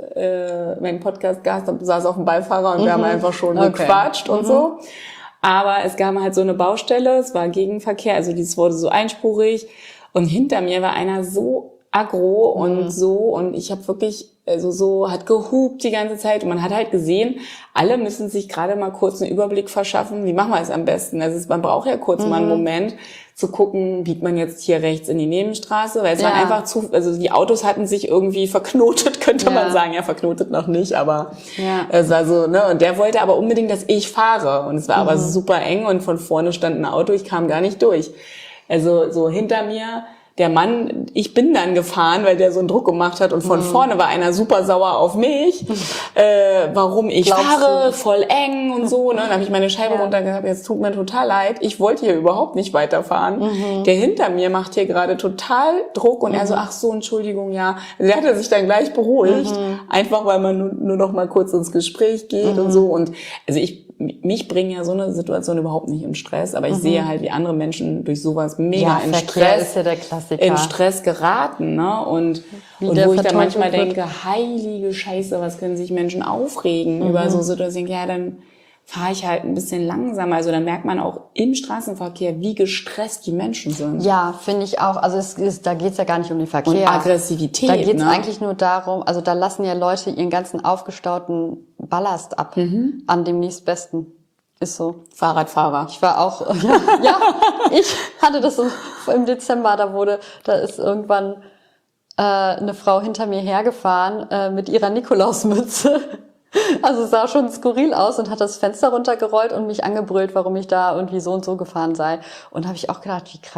Speaker 4: saß auf dem Beifahrer und wir haben einfach schon gequatscht und so. Aber es gab halt so eine Baustelle, es war Gegenverkehr, also dieses wurde so einspurig. Und hinter mir war einer so aggro und so und ich habe wirklich hat gehupt die ganze Zeit und man hat halt gesehen, alle müssen sich gerade mal kurz einen Überblick verschaffen, wie machen wir es am besten. Also man braucht ja kurz mal einen Moment zu gucken, biegt man jetzt hier rechts in die Nebenstraße, weil es waren einfach also die Autos hatten sich irgendwie verknotet, könnte man sagen, verknotet noch nicht, aber es war so, ne, und der wollte aber unbedingt, dass ich fahre und es war aber super eng und von vorne stand ein Auto, ich kam gar nicht durch. Also so hinter mir der Mann, ich bin dann gefahren, weil der so einen Druck gemacht hat und von vorne war einer super sauer auf mich, warum ich fahre, voll eng und so. Ne? Dann habe ich meine Scheibe runtergehabt, jetzt tut mir total leid, ich wollte hier überhaupt nicht weiterfahren. Der hinter mir macht hier gerade total Druck und er so, ach so, Entschuldigung, ja. Also der hatte sich dann gleich beruhigt, einfach weil man nur noch mal kurz ins Gespräch geht und so. Und also ich mich bringen ja so eine Situation überhaupt nicht in Stress, aber ich sehe halt, wie andere Menschen durch sowas mega in
Speaker 3: Verkehr
Speaker 4: Stress,
Speaker 3: ist ja der Klassiker.
Speaker 4: in Stress geraten, ne? Und wo
Speaker 3: der
Speaker 4: ich dann manchmal
Speaker 3: verteufelt
Speaker 4: denke, heilige Scheiße, was können sich Menschen aufregen über so Situationen? Ja, dann fahre ich halt ein bisschen langsamer. Also dann merkt man auch im Straßenverkehr, wie gestresst die Menschen sind.
Speaker 3: Ja, finde ich auch. Also da geht's ja gar nicht um den Verkehr.
Speaker 4: Und Aggressivität.
Speaker 3: Da geht's
Speaker 4: ne?
Speaker 3: eigentlich nur darum, also da lassen ja Leute ihren ganzen aufgestauten Ballast ab an dem nächstbesten. Ist so.
Speaker 4: Fahrradfahrer.
Speaker 3: Ich war auch, ich hatte das im Dezember, da ist irgendwann eine Frau hinter mir hergefahren mit ihrer Nikolausmütze. Also es sah schon skurril aus und hat das Fenster runtergerollt und mich angebrüllt, warum ich da irgendwie so und so gefahren sei. Und habe ich auch gedacht, wie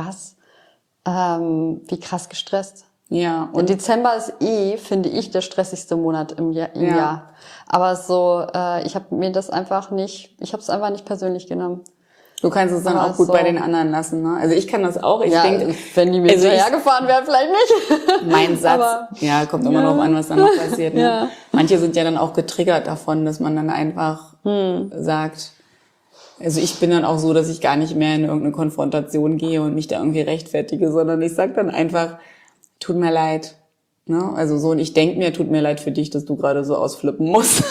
Speaker 3: krass gestresst.
Speaker 4: Ja.
Speaker 3: Und Dezember ist finde ich, der stressigste Monat im Jahr. Aber so, ich habe es einfach nicht persönlich genommen.
Speaker 4: Du kannst es dann
Speaker 3: Aber
Speaker 4: auch gut
Speaker 3: so-
Speaker 4: bei den anderen lassen, ne? Also ich kann das auch. Ich
Speaker 3: Ja,
Speaker 4: denke,
Speaker 3: wenn die mir
Speaker 4: also
Speaker 3: hinterhergefahren wären, vielleicht nicht.
Speaker 4: mein Satz,
Speaker 3: Aber-
Speaker 4: kommt immer drauf an, was dann noch passiert. Ne?
Speaker 3: Ja.
Speaker 4: Manche sind ja dann auch getriggert davon, dass man dann einfach sagt, also ich bin dann auch so, dass ich gar nicht mehr in irgendeine Konfrontation gehe und mich da irgendwie rechtfertige, sondern ich sag dann einfach, tut mir leid. Ne? Also so, und ich denke mir, tut mir leid für dich, dass du gerade so ausflippen musst.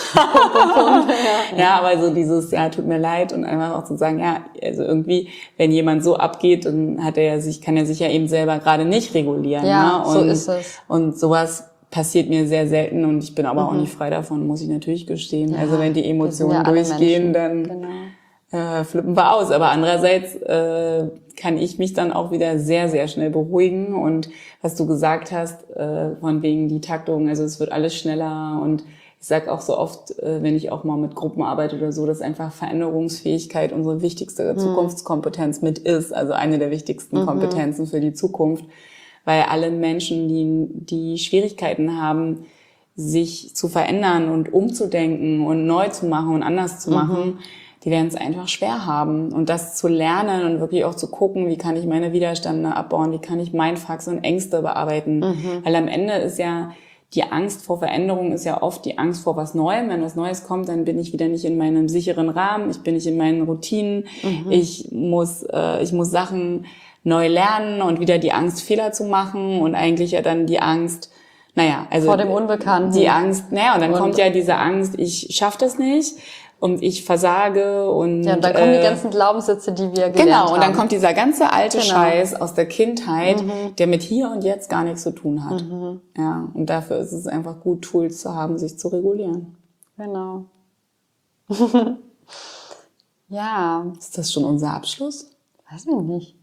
Speaker 4: Ja, aber so dieses, tut mir leid und einfach auch zu sagen, also irgendwie, wenn jemand so abgeht, dann kann er sich ja eben selber gerade nicht regulieren.
Speaker 3: Ja,
Speaker 4: ne?
Speaker 3: so
Speaker 4: Und,
Speaker 3: ist es.
Speaker 4: Und sowas passiert mir sehr selten und ich bin aber auch nicht frei davon, muss ich natürlich gestehen. Also wenn die
Speaker 3: wir sind ja
Speaker 4: Emotionen
Speaker 3: alle
Speaker 4: durchgehen,
Speaker 3: Menschen.
Speaker 4: dann
Speaker 3: Genau.
Speaker 4: flippen wir aus. Aber andererseits kann ich mich dann auch wieder sehr, sehr schnell beruhigen. Und was du gesagt hast, von wegen die Taktung, also es wird alles schneller. Und ich sage auch so oft, wenn ich auch mal mit Gruppen arbeite oder so, dass einfach Veränderungsfähigkeit unsere wichtigste Zukunftskompetenz mit ist. Also eine der wichtigsten Kompetenzen für die Zukunft. Weil alle Menschen, die Schwierigkeiten haben, sich zu verändern und umzudenken und neu zu machen und anders zu machen, die werden es einfach schwer haben. Und das zu lernen und wirklich auch zu gucken, wie kann ich meine Widerstände abbauen, wie kann ich Mindfucks und Ängste bearbeiten. Weil am Ende ist ja die Angst vor Veränderung ist ja oft die Angst vor was Neuem. Wenn was Neues kommt, dann bin ich wieder nicht in meinem sicheren Rahmen, ich bin nicht in meinen Routinen, ich muss Sachen neu lernen und wieder die Angst, Fehler zu machen und eigentlich ja dann die Angst, also
Speaker 3: Vor dem Unbekannten.
Speaker 4: Die Angst, und dann kommt ja diese Angst, ich schaffe das nicht und ich versage und
Speaker 3: Ja, und dann kommen die ganzen Glaubenssätze, die wir gelernt haben.
Speaker 4: genau, und dann kommt dieser ganze alte
Speaker 3: Genau.
Speaker 4: Scheiß aus der Kindheit, der mit hier und jetzt gar nichts zu tun hat. Ja, und dafür ist es einfach gut, Tools zu haben, sich zu regulieren.
Speaker 3: Genau. Ja,
Speaker 4: Ist das schon unser Abschluss?
Speaker 3: weiß ich nicht.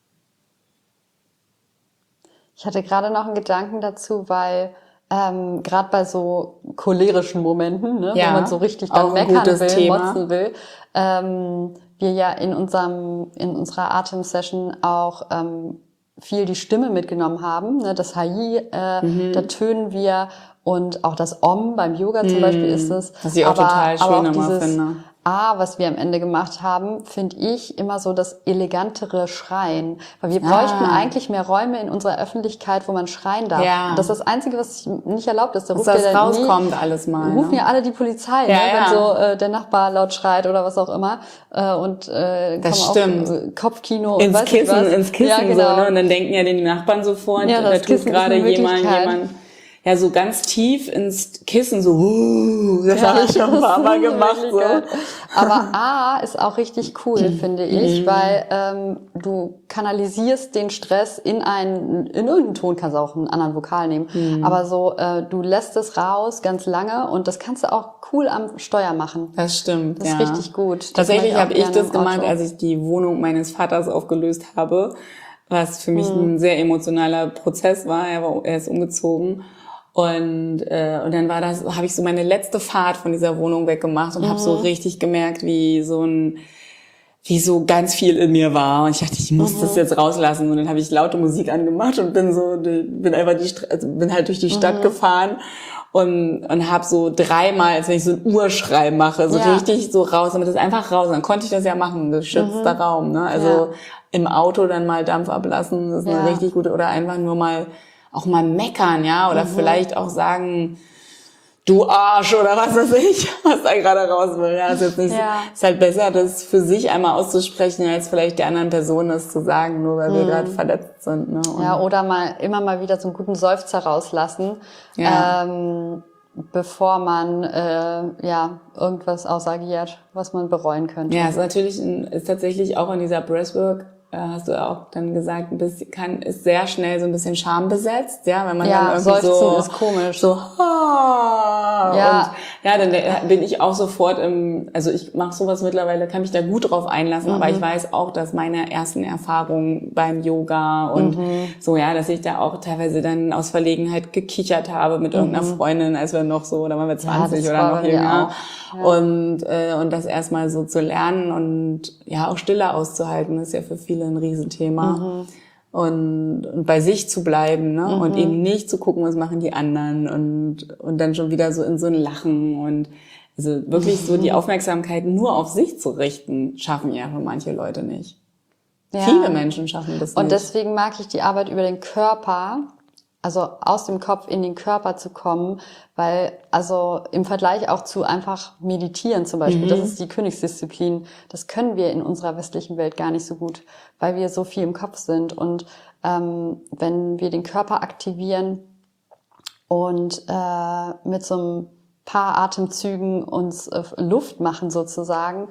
Speaker 3: Ich hatte gerade noch einen Gedanken dazu, weil gerade bei so cholerischen Momenten, ne,
Speaker 4: Ja,
Speaker 3: wo man so richtig
Speaker 4: auch
Speaker 3: dann
Speaker 4: ein
Speaker 3: meckern
Speaker 4: gutes
Speaker 3: will,
Speaker 4: Thema.
Speaker 3: motzen will, wir ja in unserer Atemsession auch viel die Stimme mitgenommen haben, ne, das HI, da tönen wir und auch das Om beim Yoga zum Beispiel ist es.
Speaker 4: Was ich auch total schön
Speaker 3: aber auch
Speaker 4: immer
Speaker 3: dieses
Speaker 4: finde.
Speaker 3: A, was wir am Ende gemacht haben, finde ich immer so das elegantere Schreien. Weil wir bräuchten eigentlich mehr Räume in unserer Öffentlichkeit, wo man schreien darf.
Speaker 4: Ja.
Speaker 3: Und das ist das Einzige, was nicht erlaubt ist. Da
Speaker 4: Dass
Speaker 3: ruft
Speaker 4: das
Speaker 3: ja dann
Speaker 4: rauskommt alles mal.
Speaker 3: rufen
Speaker 4: Ne?
Speaker 3: ja alle die Polizei,
Speaker 4: Ja,
Speaker 3: ne, wenn
Speaker 4: ja.
Speaker 3: so der Nachbar laut schreit oder was auch immer. Und
Speaker 4: Das
Speaker 3: kommen
Speaker 4: stimmt.
Speaker 3: auch Kopfkino und
Speaker 4: Ins
Speaker 3: weiß nicht was.
Speaker 4: Kissen
Speaker 3: Ja, genau.
Speaker 4: so, ne? Und dann denken ja die Nachbarn sofort,
Speaker 3: Ja,
Speaker 4: da
Speaker 3: das
Speaker 4: tut
Speaker 3: Kissen ist
Speaker 4: gerade
Speaker 3: eine
Speaker 4: jemand
Speaker 3: Möglichkeit.
Speaker 4: ja so ganz tief ins Kissen so, das habe ich schon ein paar Mal gemacht. So.
Speaker 3: Aber A ist auch richtig cool, finde ich, weil du kanalisierst den Stress in irgendeinen Ton, kannst du auch einen anderen Vokal nehmen, aber so, du lässt es raus ganz lange und das kannst du auch cool am Steuer machen.
Speaker 4: Das stimmt,
Speaker 3: Das ist richtig gut. Das
Speaker 4: Tatsächlich
Speaker 3: mache
Speaker 4: habe
Speaker 3: ich auch
Speaker 4: ich
Speaker 3: gerne
Speaker 4: das
Speaker 3: im
Speaker 4: gemacht,
Speaker 3: Auto.
Speaker 4: als ich die Wohnung meines Vaters aufgelöst habe, was für mich ein sehr emotionaler Prozess war. Er ist umgezogen. Und dann habe ich so meine letzte Fahrt von dieser Wohnung weggemacht und habe so richtig gemerkt, wie so ganz viel in mir war. Und ich dachte, ich muss das jetzt rauslassen. Und dann habe ich laute Musik angemacht und bin halt durch die Stadt gefahren und habe so dreimal, als wenn ich so ein Urschrei mache, so richtig so raus, damit das einfach raus. Und dann konnte ich das ja machen, geschützter Raum. Ne? Also im Auto dann mal Dampf ablassen, das ist eine richtig gute, oder einfach nur mal auch mal meckern, ja, oder vielleicht auch sagen, du Arsch oder was weiß ich, was da gerade raus will. Ja, ist jetzt nicht ist halt besser, das für sich einmal auszusprechen, als vielleicht der anderen Person das zu sagen, nur weil wir gerade verletzt sind. Ne?
Speaker 3: Ja, oder immer mal wieder so einen guten Seufzer rauslassen, bevor man irgendwas ausagiert, was man bereuen könnte.
Speaker 4: Ja, ist tatsächlich auch in dieser Breathwork, hast du ja auch dann gesagt, ist sehr schnell so ein bisschen schambesetzt, ja, wenn man dann irgendwie
Speaker 3: Seufzen ist komisch.
Speaker 4: so, und dann bin ich auch sofort also ich mache sowas mittlerweile, kann mich da gut drauf einlassen, aber ich weiß auch, dass meine ersten Erfahrungen beim Yoga und dass ich da auch teilweise dann aus Verlegenheit gekichert habe mit irgendeiner Freundin, als wir noch so, da waren wir 20 oder noch jünger. Ja. Und das erstmal so zu lernen und ja auch Stille auszuhalten, ist ja für viele ein Riesenthema. Und bei sich zu bleiben, ne? Und eben nicht zu gucken, was machen die anderen und dann schon wieder so in so ein Lachen und also wirklich so die Aufmerksamkeit nur auf sich zu richten, schaffen ja für manche Leute nicht. Ja. Viele Menschen schaffen das nicht.
Speaker 3: Und deswegen mag ich die Arbeit über den Körper, also aus dem Kopf in den Körper zu kommen, weil also im Vergleich auch zu einfach meditieren zum Beispiel, das ist die Königsdisziplin, das können wir in unserer westlichen Welt gar nicht so gut, weil wir so viel im Kopf sind. Und wenn wir den Körper aktivieren und mit so ein paar Atemzügen uns Luft machen sozusagen,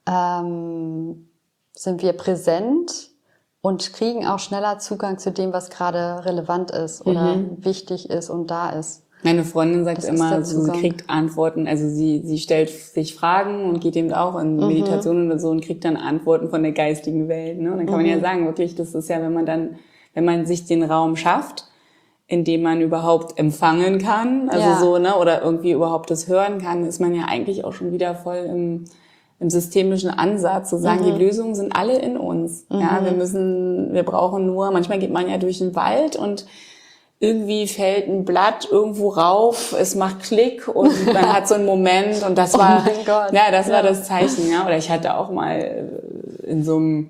Speaker 3: sind wir präsent und kriegen auch schneller Zugang zu dem, was gerade relevant ist oder wichtig ist und da ist.
Speaker 4: Meine Freundin sagt immer, sie kriegt Antworten, also sie stellt sich Fragen und geht eben auch in Meditationen oder so und kriegt dann Antworten von der geistigen Welt. Ne? Und dann kann man ja sagen, wirklich, das ist ja, wenn man sich den Raum schafft, in dem man überhaupt empfangen kann, oder irgendwie überhaupt das hören kann, ist man ja eigentlich auch schon wieder voll im systemischen Ansatz, zu sagen, die Lösungen sind alle in uns. Ja, wir brauchen nur, manchmal geht man ja durch den Wald und irgendwie fällt ein Blatt irgendwo rauf, es macht Klick und man hat so einen Moment und das war, war das Zeichen, ja. Oder ich hatte auch mal in so einem,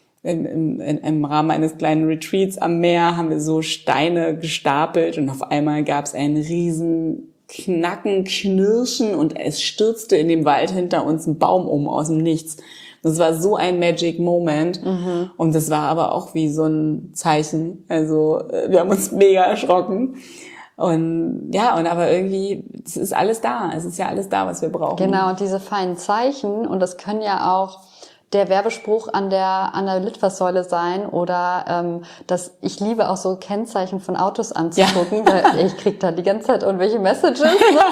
Speaker 4: im Rahmen eines kleinen Retreats am Meer haben wir so Steine gestapelt und auf einmal gab es einen riesen Knacken, Knirschen und es stürzte in dem Wald hinter uns ein Baum aus dem Nichts. Das war so ein Magic Moment und das war aber auch wie so ein Zeichen. Also wir haben uns mega erschrocken und aber irgendwie, es ist alles da. Es ist ja alles da, was wir brauchen.
Speaker 3: Genau, und diese feinen Zeichen und das können ja auch der Werbespruch an der Litfaßsäule sein oder ich liebe auch so Kennzeichen von Autos anzugucken, weil ich krieg da die ganze Zeit irgendwelche Messages,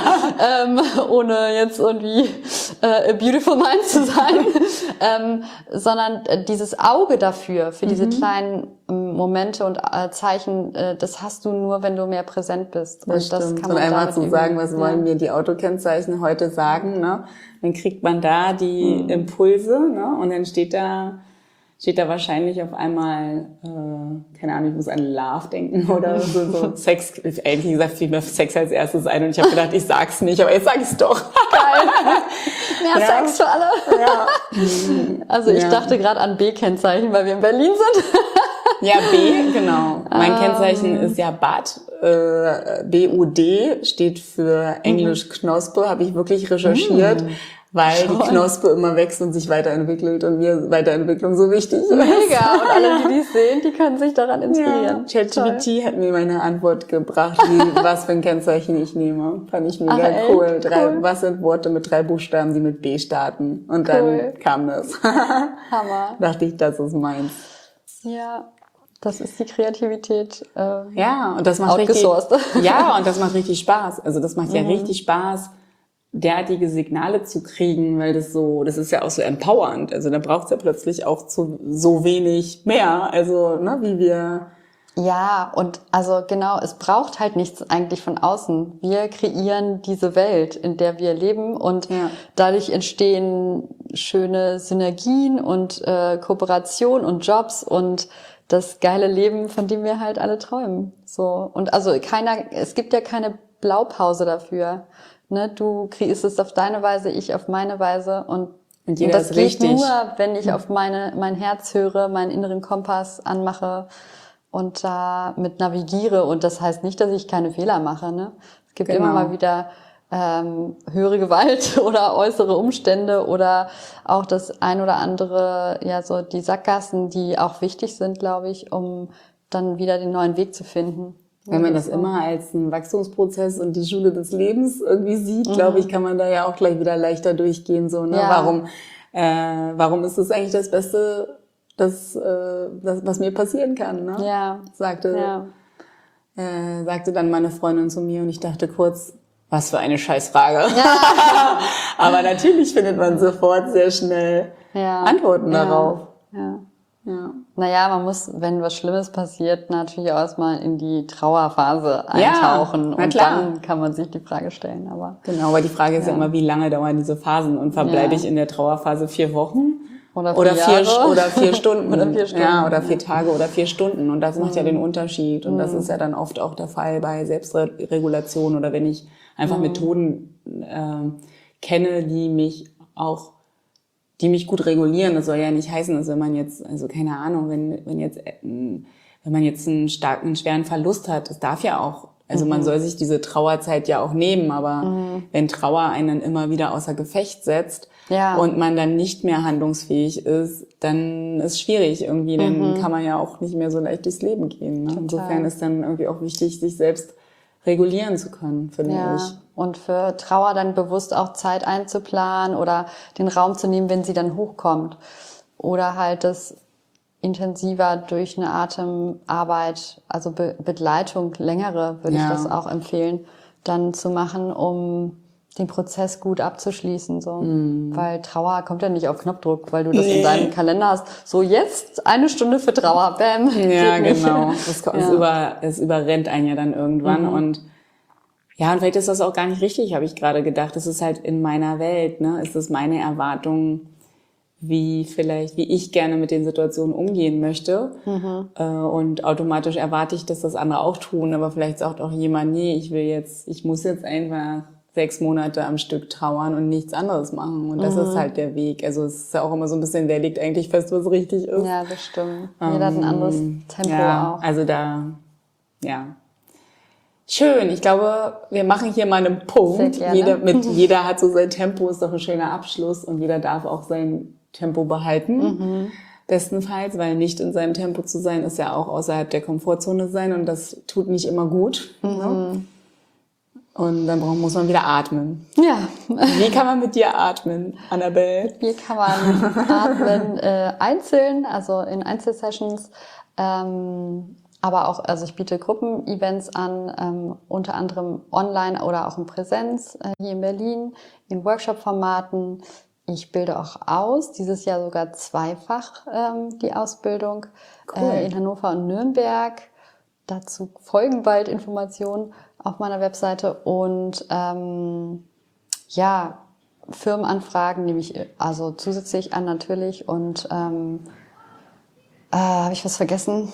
Speaker 3: ohne jetzt irgendwie a beautiful mind zu sein, sondern dieses Auge dafür, für diese kleinen Momente und Zeichen, das hast du nur, wenn du mehr präsent bist.
Speaker 4: Das kann man und einmal zu sagen, was wollen mir die Autokennzeichen heute sagen, ne? Dann kriegt man da die Impulse, ne? Und dann steht da wahrscheinlich auf einmal, keine Ahnung, ich muss an Love denken oder so Sex. Ehrlich gesagt fiel mir Sex als erstes ein und ich habe gedacht, ich sag's nicht, aber jetzt sag ich's doch.
Speaker 3: Geil. Mehr Sex für alle. Ja. Also ich dachte gerade an B-Kennzeichen, weil wir in Berlin sind.
Speaker 4: Ja, B, genau. Mein Kennzeichen ist ja BUD. BUD steht für Englisch Knospe, habe ich wirklich recherchiert, weil die Knospe immer wächst und sich weiterentwickelt und mir Weiterentwicklung so wichtig ist.
Speaker 3: Mega, und alle, die dies sehen, die können sich daran inspirieren.
Speaker 4: Ja. ChatGPT hat mir meine Antwort gebracht, was für ein Kennzeichen ich nehme. Fand ich mega cool. Was sind Worte mit 3 Buchstaben, die mit B starten? Und dann kam das.
Speaker 3: Hammer.
Speaker 4: Dachte ich, das ist meins.
Speaker 3: Ja. Das ist die Kreativität.
Speaker 4: Und das macht
Speaker 3: outgesourced.
Speaker 4: und das macht richtig Spaß. Also das macht ja richtig Spaß, derartige Signale zu kriegen, weil das ist ja auch so empowernd. Also da braucht's ja plötzlich auch so wenig mehr. Also, wie wir.
Speaker 3: Ja, und also genau, es braucht halt nichts eigentlich von außen. Wir kreieren diese Welt, in der wir leben und dadurch entstehen schöne Synergien und Kooperation und Jobs und das geile Leben, von dem wir halt alle träumen. So. Und also es gibt ja keine Blaupause dafür. Ne? Du kriegst es auf deine Weise, ich auf meine Weise und das geht nur, wenn ich auf mein Herz höre, meinen inneren Kompass anmache und da mit navigiere. Und das heißt nicht, dass ich keine Fehler mache. Ne? Es gibt immer mal wieder höhere Gewalt oder äußere Umstände oder auch das ein oder andere, ja, so die Sackgassen, die auch wichtig sind, glaube ich, um dann wieder den neuen Weg zu finden.
Speaker 4: Wenn man das immer als einen Wachstumsprozess und die Schule des Lebens irgendwie sieht, glaube ich, kann man da ja auch gleich wieder leichter durchgehen, so, ne?
Speaker 3: Ja.
Speaker 4: Warum ist das eigentlich das Beste, das was mir passieren kann, ne?
Speaker 3: Ja.
Speaker 4: Sagte dann meine Freundin zu mir und ich dachte kurz, was für eine Scheißfrage. Ja. Aber natürlich findet man sofort sehr schnell Antworten darauf.
Speaker 3: Ja.
Speaker 4: Ja.
Speaker 3: Naja, man muss, wenn was Schlimmes passiert, natürlich auch erstmal in die Trauerphase eintauchen und dann kann man sich die Frage stellen. Aber
Speaker 4: genau, aber die Frage ist ja immer, wie lange dauern diese Phasen und verbleibe ich in der Trauerphase 4 Wochen? Oder 4 Stunden.
Speaker 3: Oder 4 Stunden.
Speaker 4: Ja, oder 4 Tage oder 4 Stunden. Und das macht ja den Unterschied. Und das ist ja dann oft auch der Fall bei Selbstregulation oder wenn ich einfach Methoden kenne, die mich gut regulieren. Das soll ja nicht heißen, dass wenn man jetzt, also keine Ahnung, wenn man jetzt einen schweren Verlust hat, das darf ja auch, also man soll sich diese Trauerzeit ja auch nehmen, aber wenn Trauer einen immer wieder außer Gefecht setzt und man dann nicht mehr handlungsfähig ist, dann ist schwierig irgendwie, dann kann man ja auch nicht mehr so leicht durchs Leben gehen. Ne? Insofern ist dann irgendwie auch wichtig, sich selbst regulieren zu können, finde ich.
Speaker 3: Und für Trauer dann bewusst auch Zeit einzuplanen oder den Raum zu nehmen, wenn sie dann hochkommt. Oder halt das intensiver durch eine Atemarbeit, also Begleitung, längere, würde ich das auch empfehlen, dann zu machen, um den Prozess gut abzuschließen, so. Weil Trauer kommt ja nicht auf Knopfdruck, weil du das in deinem Kalender hast. So, jetzt 1 Stunde für Trauer, bam.
Speaker 4: Ja, genau. Es überrennt einen ja dann irgendwann und und vielleicht ist das auch gar nicht richtig, habe ich gerade gedacht. Das ist halt in meiner Welt, ne? Ist das meine Erwartung, wie ich gerne mit den Situationen umgehen möchte. Und automatisch erwarte ich, dass das andere auch tun. Aber vielleicht sagt auch jemand, nee, ich muss jetzt einfach 6 Monate am Stück trauern und nichts anderes machen. Und das ist halt der Weg. Also es ist ja auch immer so ein bisschen, wer legt eigentlich fest, was richtig ist.
Speaker 3: Ja, das stimmt. Jeder hat ein anderes Tempo auch.
Speaker 4: Also schön. Ich glaube, wir machen hier mal einen Punkt. Jeder hat so sein Tempo, ist doch ein schöner Abschluss und jeder darf auch sein Tempo behalten. Bestenfalls, weil nicht in seinem Tempo zu sein, ist ja auch außerhalb der Komfortzone sein und das tut nicht immer gut. Ne? Und dann muss man wieder atmen. Ja. Wie kann man mit dir atmen, Annabelle?
Speaker 3: Wie kann man atmen? Einzeln, also in Einzelsessions. Aber auch, also ich biete Gruppenevents an, unter anderem online oder auch in Präsenz, hier in Berlin, in Workshop-Formaten. Ich bilde auch aus, dieses Jahr sogar 2-fach die Ausbildung in Hannover und Nürnberg. Dazu folgen bald Informationen auf meiner Webseite und Firmenanfragen nehme ich also zusätzlich an natürlich und habe ich was vergessen?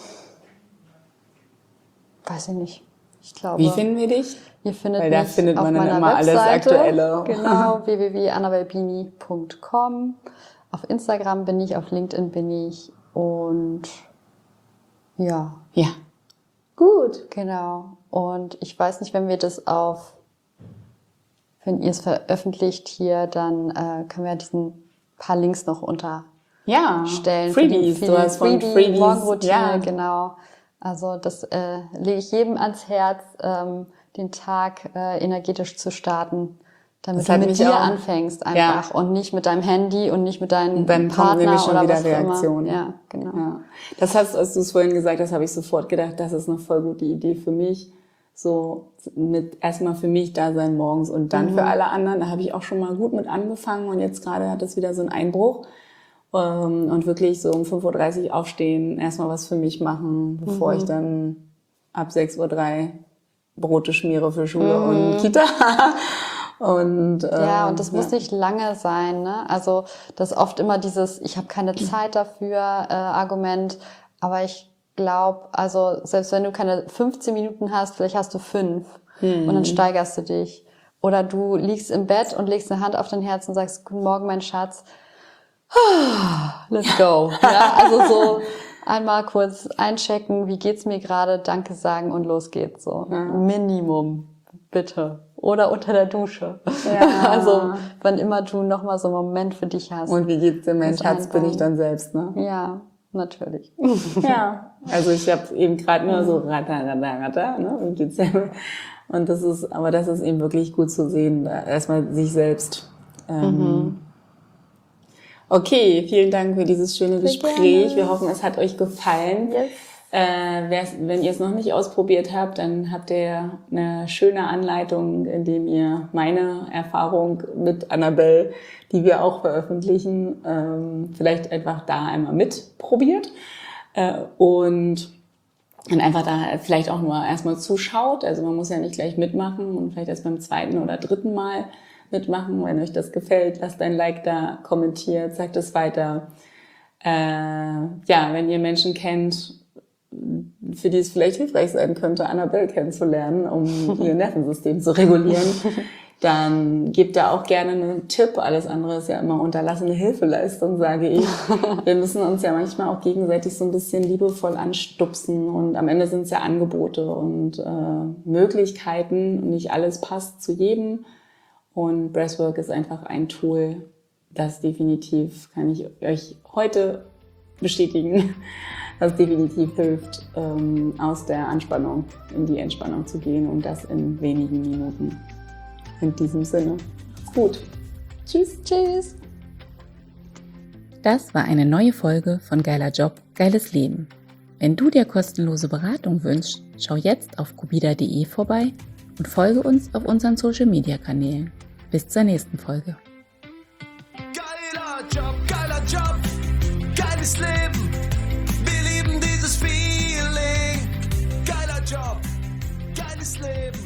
Speaker 3: Weiß ich nicht. Ich glaube.
Speaker 4: Wie finden wir dich?
Speaker 3: Ihr findet
Speaker 4: Weil da
Speaker 3: mich
Speaker 4: findet
Speaker 3: auf
Speaker 4: man dann
Speaker 3: meiner
Speaker 4: immer
Speaker 3: Webseite,
Speaker 4: alles Aktuelle.
Speaker 3: Genau, www.annabelbini.com. Auf Instagram bin ich, auf LinkedIn bin ich und ja.
Speaker 4: Ja. Gut.
Speaker 3: Genau. Und ich weiß nicht, wenn ihr es veröffentlicht hier, dann können wir diesen paar Links noch unterstellen.
Speaker 4: Freebies. Du hast von Freebies.
Speaker 3: Morgenroutine, genau. Also das lege ich jedem ans Herz, den Tag energetisch zu starten, damit du mit dir anfängst einfach und nicht mit deinem Handy und nicht mit deinem Partner
Speaker 4: schon
Speaker 3: oder
Speaker 4: wieder
Speaker 3: was
Speaker 4: Reaktion.
Speaker 3: Ja, genau.
Speaker 4: Ja. Das hast, als du es vorhin gesagt hast, habe ich sofort gedacht, das ist eine voll gute Idee für mich. So erstmal für mich da sein morgens und dann für alle anderen. Da habe ich auch schon mal gut mit angefangen und jetzt gerade hat es wieder so einen Einbruch. Und wirklich so um 5:30 Uhr aufstehen, erstmal was für mich machen, bevor ich dann ab 6:03 Uhr Brote schmiere für Schule und Kita. Und
Speaker 3: das muss nicht lange sein, ne? Also das ist oft immer dieses, ich habe keine Zeit dafür Argument, aber ich glaube, also selbst wenn du keine 15 Minuten hast, vielleicht hast du 5 und dann steigerst du dich. Oder du liegst im Bett und legst eine Hand auf dein Herz und sagst, guten Morgen, mein Schatz. Let's go. Ja, also so einmal kurz einchecken, wie geht's mir gerade, Danke sagen und los geht's so. Minimum, bitte. oder unter der Dusche.
Speaker 4: Ja.
Speaker 3: Also wann immer du nochmal so einen Moment für dich hast.
Speaker 4: Und wie geht's dir, mein
Speaker 3: Das
Speaker 4: Schatz, bin ich
Speaker 3: einbauen.
Speaker 4: dann selbst, ne?
Speaker 3: Ja, natürlich.
Speaker 4: Ja, also ich habe eben gerade nur so ratter, ne? Wie geht's dir? Und das ist eben wirklich gut zu sehen, erstmal sich selbst. Okay, vielen Dank für dieses schöne Gespräch.
Speaker 3: gerne.
Speaker 4: Wir hoffen, es hat euch gefallen.
Speaker 3: Yes.
Speaker 4: Wenn ihr es noch nicht ausprobiert habt, dann habt ihr eine schöne Anleitung, in dem ihr meine Erfahrung mit Annabelle, die wir auch veröffentlichen, vielleicht einfach da einmal mitprobiert und dann einfach da vielleicht auch nur erstmal zuschaut. Also man muss ja nicht gleich mitmachen und vielleicht erst beim 2. oder 3. Mal mitmachen. Wenn euch das gefällt, lasst ein Like da, kommentiert, sagt es weiter. Wenn ihr Menschen kennt, für die es vielleicht hilfreich sein könnte, Annabelle kennenzulernen, um ihr Nervensystem zu regulieren, dann gebt da auch gerne einen Tipp. Alles andere ist ja immer unterlassene Hilfeleistung, sage ich. Wir müssen uns ja manchmal auch gegenseitig so ein bisschen liebevoll anstupsen und am Ende sind es ja Angebote und Möglichkeiten und nicht alles passt zu jedem. Und Breathwork ist einfach ein Tool, das definitiv, kann ich euch heute bestätigen, das definitiv hilft, aus der Anspannung in die Entspannung zu gehen und das in wenigen Minuten. In diesem Sinne, gut. Tschüss.
Speaker 3: Tschüss.
Speaker 2: Das war eine neue Folge von Geiler Job, geiles Leben. Wenn du dir kostenlose Beratung wünschst, schau jetzt auf kubida.de vorbei und folge uns auf unseren Social-Media-Kanälen. Bis zur nächsten Folge.
Speaker 1: Geiler Job, geiles Leben. Wir lieben dieses Feeling. Geiler Job, geiles Leben.